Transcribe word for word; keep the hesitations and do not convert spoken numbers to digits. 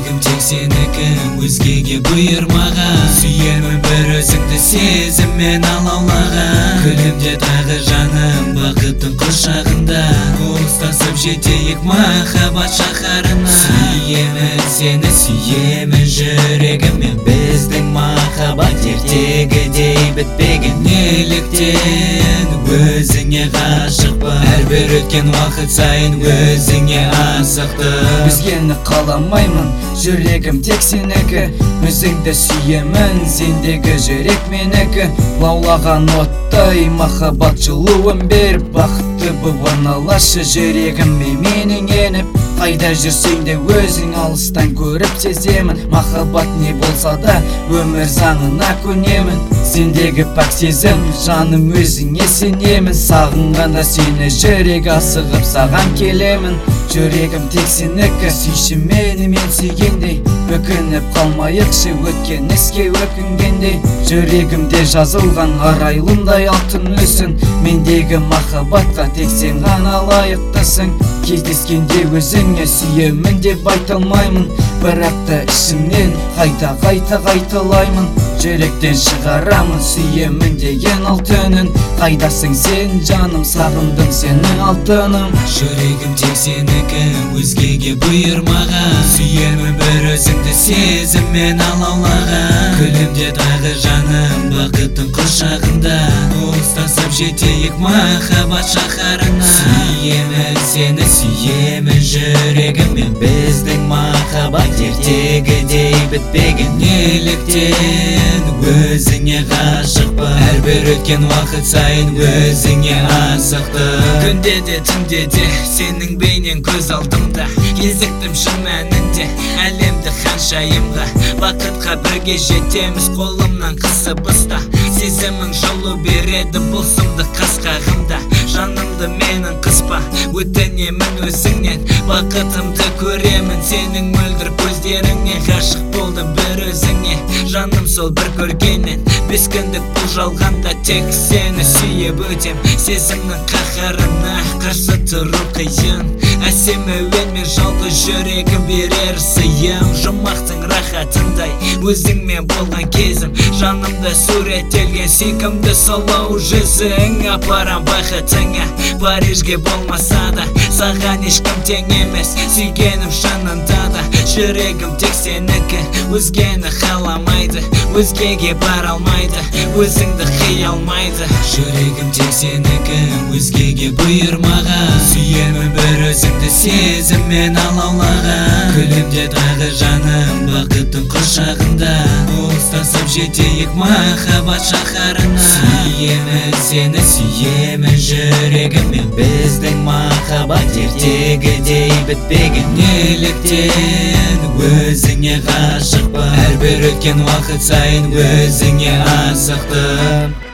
жүрегім тек сенікі, өзгеге бұйырмаған. Сүйемін бір өзіңді сезіммен алаулаған. Күлімде тағы жаным бақыттың құшағында, қоштасып жетейік махаббат шаһарына. Сүйемін сені, сүйемін жүрегіммен, біздің махаббат ертегідей бітпеген. Неліктен өзіңе ғашықпын, әрбір өткен уақыт сайын өзіңе асықтым. Өзгені қаламаймын, жүрегім тек сенікі, өзіңді сүйемін, сендегі жүрек менікі. Лаулаған оттай махаббат жылуын беріп, бақытты боп орналашы жүрегіме менің еніп. Қайда жүрсең де өзің алыстан көріп сеземін, махаббат не болса да өмір заңына көнемін. Сендегі пәк сезім, жаным өзіңе сенемін, сағынғанда сені жүрек асығып саған келемін. Жүрегім тек сенікі, сүйші мені мен сүйгендей, өкініп қалмайықшы өткен іске өкінгендей. Жүрегімде жазылған арайлымдай алтын мүсін, мендегі махаббатқа тек сен ғана лайықтысың. Кездескенде өзіңе сүйемін деп айта алмаймын, бірақ та ішімнен қайта қайта қайталаймын. Жүректен шығарамын сүйемін деген алтынын, қайдасың сен жаным, сағындым сені алтыным. Жүрегім тек сенікі, өзгеге бұйырмаған. Сүйемін бір өзіңді сезіммен алаулаған. Күлімде тағы жаным бақыттың құшағында, қоштасып жетейік махаббат шаһарына. Сүйемін сені, сүйемін жүрегіммен, біздің махаббат ертегідей бітпеген. Неліктен өзіңе ғашықпын, әрбір өткен уақыт сайын өзіңе асықтым. Күнде де түнде де сенің бейнең көз алдымда, кезіктім шын мәнінде әлемді ханшайымға. Бақытқа бірге жетеміз, қолымнан қысып ұста, сезімің жолу береді бұл сұмдық қас қағымда. Жанымды менің қыспа, өтінемін өзіңнен, бақытымды көремін сенің мөлдір көздеріңе. Ғашық болдым бір өзіңе, жаным сол бір көргеннен. Бес күндік бұл жалғанда тек сені сүйіп өтем, сезімнің қаһарына қарсы тұру қиын. Әсем әуенмен жалғыз жүрегім берер сыйым, жұмақтың рахатындай өзіңмен болған кезім. Жанымда суреттелген сүйкімді сұлу жүзің, апарам бақытыңа Парижге болмаса да, саған ешкім тең емес, сүйгенім шынында да. Жүрегім тек сенікі, өзгені қаламайды, өзгеге бара алмайды, өзіңді қия алмайды. Жүрегім тек сенікі, өзгеге бұйырмаған. Сүйемін бір өзіңді сезіммен алаулаған. Күлімде тағы жаным бақыттың құшағында, қоштасып жетейік махаббат шаһарына. Сүйемін сені, сүйемін жүрегіммен, біздің махаббат ертегідей бітпеген. Неліктен өзіңе ғашықпын, әрбір өткен уақыт сайын өзіңе асықтым.